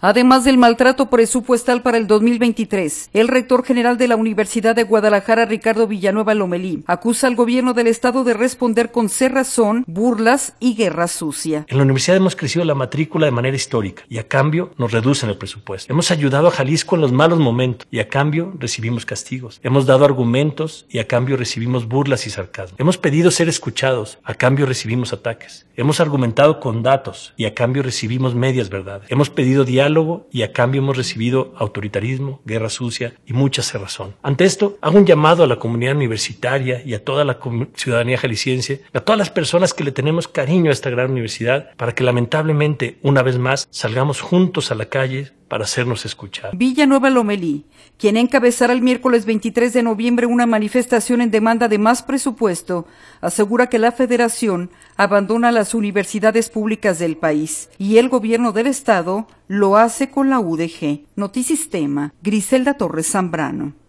Además del maltrato presupuestal para el 2023, el rector general de la Universidad de Guadalajara, Ricardo Villanueva Lomelí, acusa al gobierno del estado de responder con cerrazón, burlas y guerra sucia. En la universidad hemos crecido la matrícula de manera histórica y a cambio nos reducen el presupuesto. Hemos ayudado a Jalisco en los malos momentos y a cambio recibimos castigos. Hemos dado argumentos y a cambio recibimos burlas y sarcasmo. Hemos pedido ser escuchados, a cambio recibimos ataques. Hemos argumentado con datos y a cambio recibimos medias verdades. Hemos pedido diálogo y a cambio hemos recibido autoritarismo, guerra sucia y mucha cerrazón. Ante esto, hago un llamado a la comunidad universitaria y a toda la ciudadanía jalisciense, a todas las personas que le tenemos cariño a esta gran universidad, para que lamentablemente, una vez más, salgamos juntos a la calle para hacernos escuchar. Villanueva Lomelí, quien encabezará el miércoles 23 de noviembre una manifestación en demanda de más presupuesto, asegura que la Federación abandona las universidades públicas del país y el gobierno del estado lo hace con la UDG. Notisistema, Griselda Torres Zambrano.